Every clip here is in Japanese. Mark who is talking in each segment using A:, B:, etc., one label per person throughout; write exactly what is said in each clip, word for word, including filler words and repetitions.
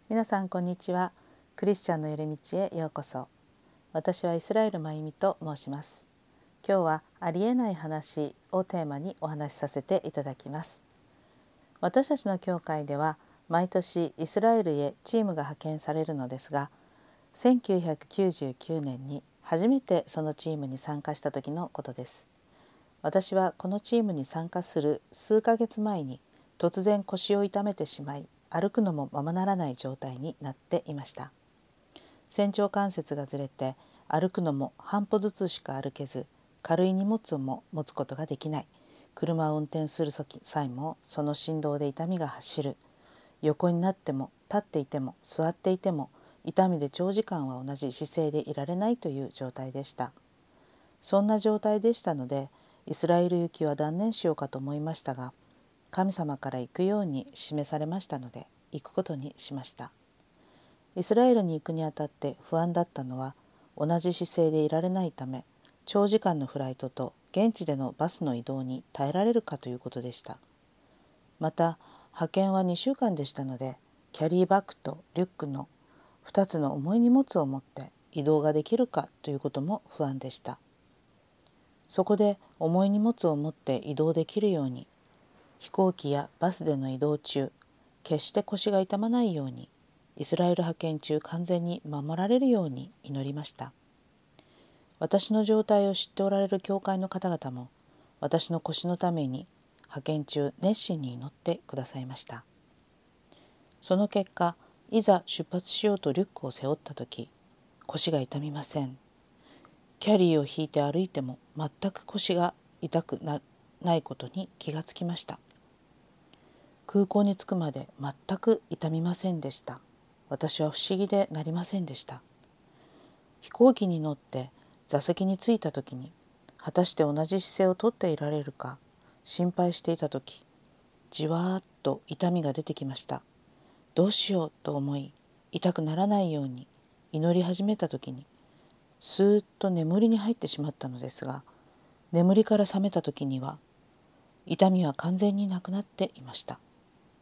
A: 皆さんこんにちは。クリスチャンの寄り道へようこそ。私はイスラエルまゆみと申します。今日はありえない話をテーマにお話しさせていただきます。私たちの教会では毎年イスラエルへチームが派遣されるのですが、せんきゅうひゃくきゅうじゅうきゅうねんに初めてそのチームに参加した時のことです。私はこのチームに参加する数ヶ月前に突然腰を痛めてしまい、歩くのもままならない状態になっていました。仙腸関節がずれて歩くのも半歩ずつしか歩けず、軽い荷物も持つことができない。車を運転する際もその振動で痛みが走る。横になっても立っていても座っていても痛みで長時間は同じ姿勢でいられないという状態でした。そんな状態でしたので、イスラエル行きは断念しようかと思いましたが、神様から行くように示されましたので行くことにしました。イスラエルに行くにあたって不安だったのは、同じ姿勢でいられないため、長時間のフライトと現地でのバスの移動に耐えられるかということでした。また派遣はにしゅうかんでしたので、キャリーバッグとリュックのふたつの重い荷物を持って移動ができるかということも不安でした。そこで重い荷物を持って移動できるように、飛行機やバスでの移動中、決して腰が痛まないように、イスラエル派遣中完全に守られるように祈りました。私の状態を知っておられる教会の方々も、私の腰のために派遣中熱心に祈ってくださいました。その結果、いざ出発しようとリュックを背負った時、腰が痛みません。キャリーを引いて歩いても全く腰が痛く な, ないことに気がつきました。空港に着くまで全く痛みませんでした。私は不思議でなりませんでした。飛行機に乗って座席に着いた時に、果たして同じ姿勢をとっていられるか心配していた時、じわーっと痛みが出てきました。どうしようと思い、痛くならないように祈り始めた時に、スーッと眠りに入ってしまったのですが、眠りから覚めた時には痛みは完全になくなっていました。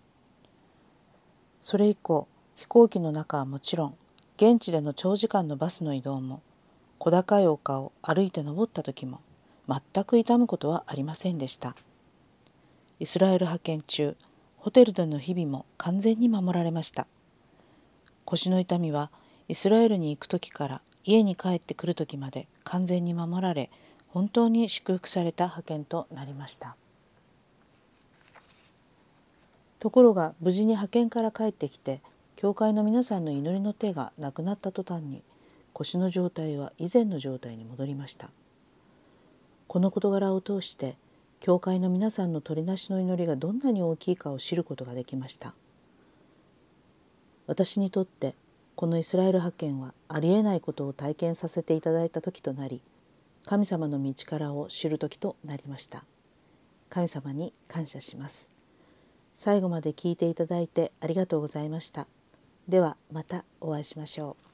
A: それ以降、飛行機の中はもちろん、現地での長時間のバスの移動も、小高い丘を歩いて登った時も全く痛むことはありませんでした。イスラエル派遣中、ホテルでの日々も完全に守られました。腰の痛みはイスラエルに行く時から家に帰ってくる時まで完全に守られ、本当に祝福された派遣となりました。ところが無事に派遣から帰ってきて、教会の皆さんの祈りの手がなくなった途端に、腰の状態は以前の状態に戻りました。この事柄を通して、教会の皆さんの取りなしの祈りがどんなに大きいかを知ることができました。私にとってこのイスラエル派遣はありえないことを体験させていただいた時となり、神様の道からを知る時となりました。神様に感謝します。最後まで聞いていただいてありがとうございました。ではまたお会いしましょう。